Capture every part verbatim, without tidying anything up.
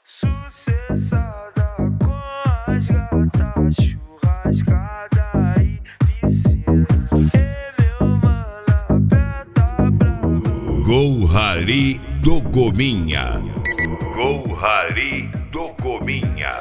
Sucessada com as gatas, churrascada e piscina. E meu mano, aperta brava. Gol Rally do Gominha. Gol Rally do Gominha.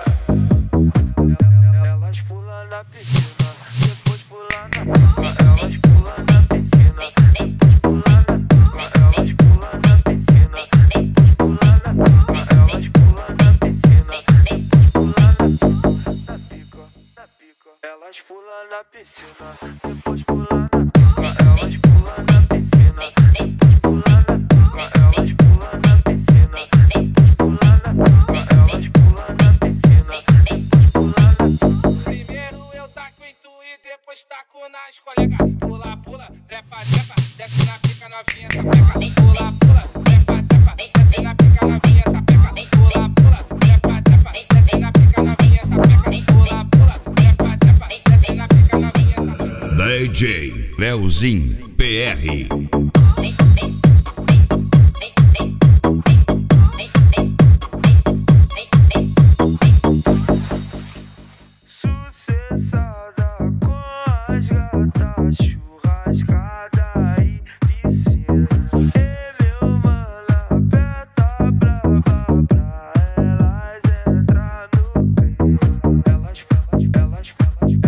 Elas pulam na piscina, depois pulam na cama. Elas pulam na piscina, depois pulam na cama. Elas pulam na piscina, depois pulam na cama. Elas pulam na piscina, depois pulam na cama. Na pica, na pica. Elas pulam na piscina, depois pulam na cama. Elas pulam na piscina, depois pulam na cama. Elas pulam na piscina, depois pulam na cama. Elas pulam na piscina, depois pulam na cama. Primeiro eu taco em tu e depois taco nas colegas. Pula, pula, trepa, trepa, desce na pica novinha, sapeca. Pula, pula, trepa, trepa, desce na pica novinha, sapeca. Pula, pula, trepa, trepa, desce na pica novinha, sapeca. Pula, pula, trepa, trepa, desce na pica novinha, sapeca. D J Leozinho P R. Sucessada com as gatas, churrascada e piscina. E meu mano, aperta brava pra elas entrar no clima. Elas falam, elas falam,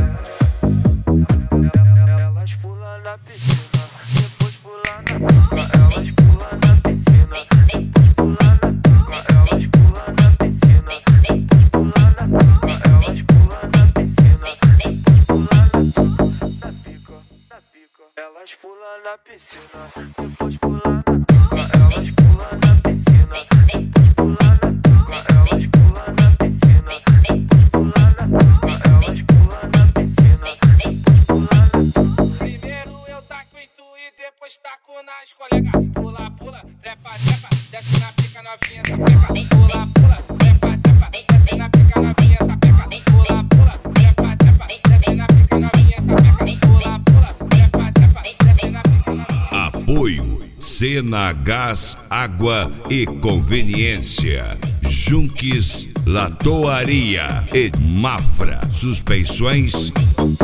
elas elas pulam na piscina, depois pulam na cama. Elas pulam na piscina, depois pulam na cama. Elas pulam na piscina, depois pulam na cama. Elas pulam na piscina, depois pulam na cama. Na pica, na pica. Elas pulam na piscina, depois pulam na cama. Elas pulam na piscina, depois pulam na cama. Elas pulam na piscina, depois pulam na cama. Elas pulam na piscina, depois pulam na cama. Primeiro eu taco em tu e depois taco nas colegas. Pula, pula, trepa, trepa, desce na pica novinha, sapeca. Pula, pula, trepa, trepa, desce na pica novinha, sapeca. Pula, pula, trepa, trepa, desce na pica novinha, sapeca. Pula, pula, trepa, trepa, desce na pica novinha. Apoio Sena Gás, Água e Conveniência. Junques Latoaria e Mafra Suspensões